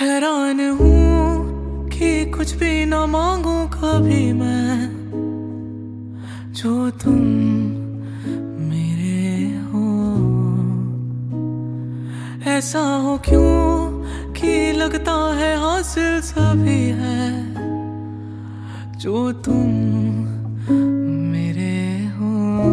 हैरान हूँ कि कुछ भी ना मांगू कभी मैं, जो तुम मेरे हो। ऐसा हो क्यों कि लगता है हासिल सभी है, जो तुम मेरे हो।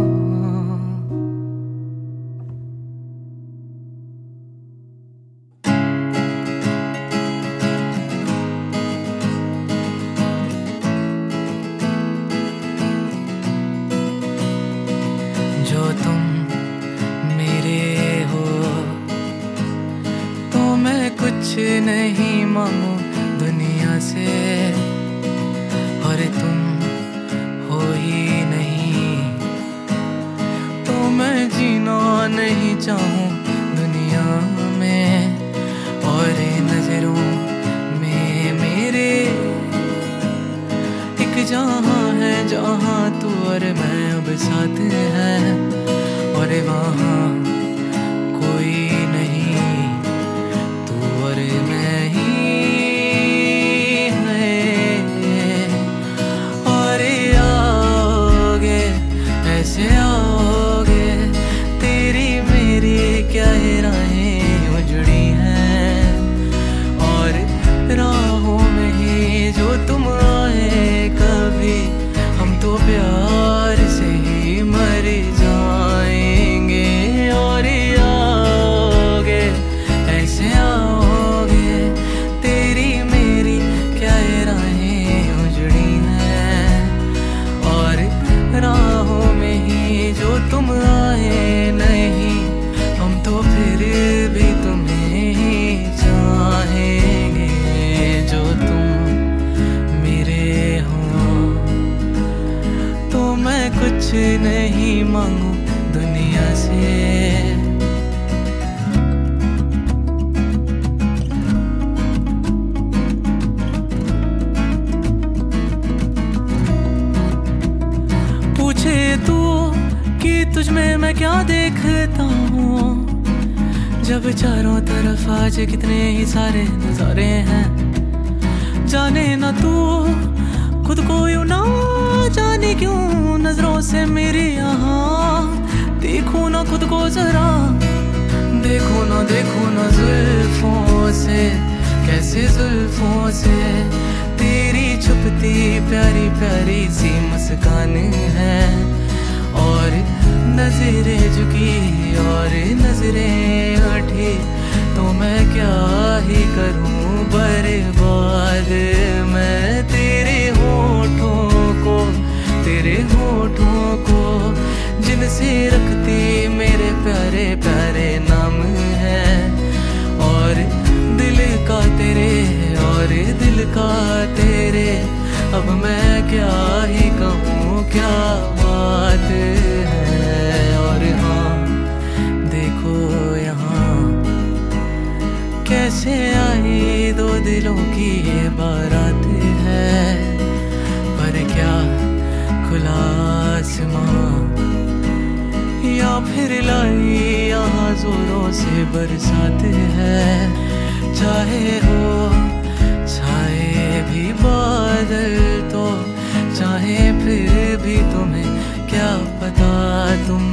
जो तुम मेरे हो, तो मैं कुछ नहीं मांगू दुनिया से, और तुम हो ही नहीं तो मैं जीना नहीं चाहूँ दुनिया में। और नजरों में मेरे एक जहाँ है जहाँ तू और मैं अब साथ हैं, और वहाँ कोई नहीं, तू और मैं ही है। और आओगे ऐसे आओगे, तेरी मेरी क्या राहें उजड़ी हैं, और राहों में ही जो तुम आए कभी, हम तो प्यार से ही मर जाएंगे। और आओगे ऐसे आओगे, तेरी मेरी क्या राहें उजड़ी हैं, और राहों में ही जो तुम आए नहीं, हम तो फिर भी तुम्हें ही चाहेंगे, जो तुम मेरे हो। तो मैं कुछ नहीं मांगू दुनिया से, पूछे तू कि तुझ में मैं क्या देखता हूँ, जब चारों तरफ आज कितने ही सारे नजारे हैं। जाने ना तू खुद को यूं ना जाने क्यों नजरों से मेरी यहाँ, देखो ना खुद को जरा, देखो ना जुल्फों से, कैसे जुल्फों से तेरी छुपती प्यारी प्यारी सी मुस्कान है। और नजरें झुकी और नजरें उठी, तो मैं क्या ही करूं बर्बाद मैं तेरे होठों को जिनसे रखती मेरे प्यारे प्यारे नाम है। और दिल का तेरे और दिल का तेरे, अब मैं क्या ही कहूँ क्या बात है। और हाँ देखो यहाँ कैसे आई दो दिलों की ये बारात है, पर क्या खुला आसमां या फिर लाई यहाँ जोरों से बरसात है। चाहे हो छाए भी बादल तो, चाहे फिर भी तुम्हें क्या पता, तुम